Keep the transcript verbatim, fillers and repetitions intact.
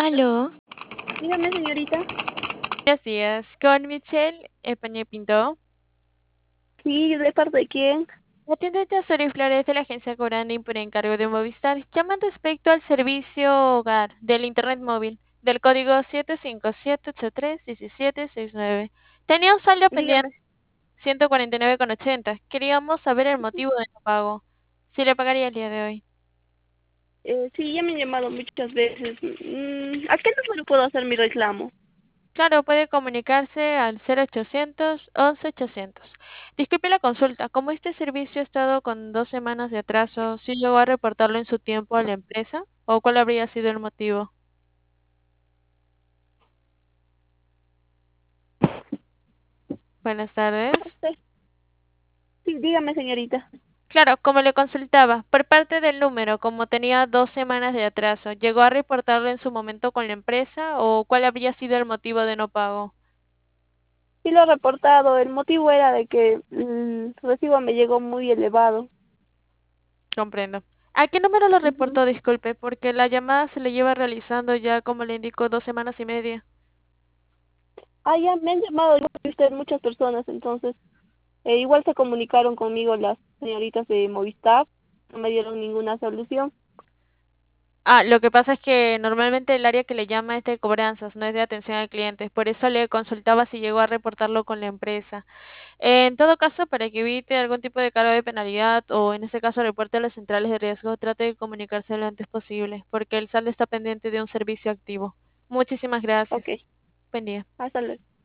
Aló, Dígame, señorita. buenos días. Con Michelle Epañé Pinto. Sí, ¿de parte de quién? La tienda de Azul Flores de la agencia Coranding por encargo de Movistar. Llaman respecto al servicio hogar del Internet móvil del código siete cinco siete ocho tres uno siete seis nueve. Tenía un saldo pendiente Dígame. ciento cuarenta y nueve con ochenta. Queríamos saber el motivo de no pago. Si le pagaría el día de hoy. Eh, sí, ya me han llamado muchas veces. Mm, ¿a qué número puedo hacer mi reclamo? Claro, puede comunicarse al cero ochocientos once ochocientos. Disculpe la consulta, como este servicio ha estado con dos semanas de atraso, ¿sí llegó a reportarlo en su tiempo a la empresa? ¿O cuál habría sido el motivo? Buenas No tardes. sé. Sí, dígame, señorita. Claro, como le consultaba, por parte del número, como tenía dos semanas de atraso, ¿llegó a reportarlo en su momento con la empresa o cuál habría sido el motivo de no pago? Sí lo he reportado. El motivo era de que mm, el recibo me llegó muy elevado. Comprendo. ¿A qué número lo Ujú. reportó? Disculpe, porque la llamada se le lleva realizando ya, como le indicó, dos semanas y media. Ah, ya me han llamado igual que usted muchas personas, entonces eh, igual se comunicaron conmigo las señoritas de Movistar. No me dieron ninguna solución. Ah, lo que pasa es que normalmente el área que le llama es de cobranzas, no es de atención al cliente. Por eso le consultaba si llegó a reportarlo con la empresa. En todo caso, para que evite algún tipo de cargo de penalidad o en este caso reporte a las centrales de riesgo, trate de comunicarse lo antes posible, porque el saldo está pendiente de un servicio activo. Muchísimas Ok, gracias. Buen día. hasta luego.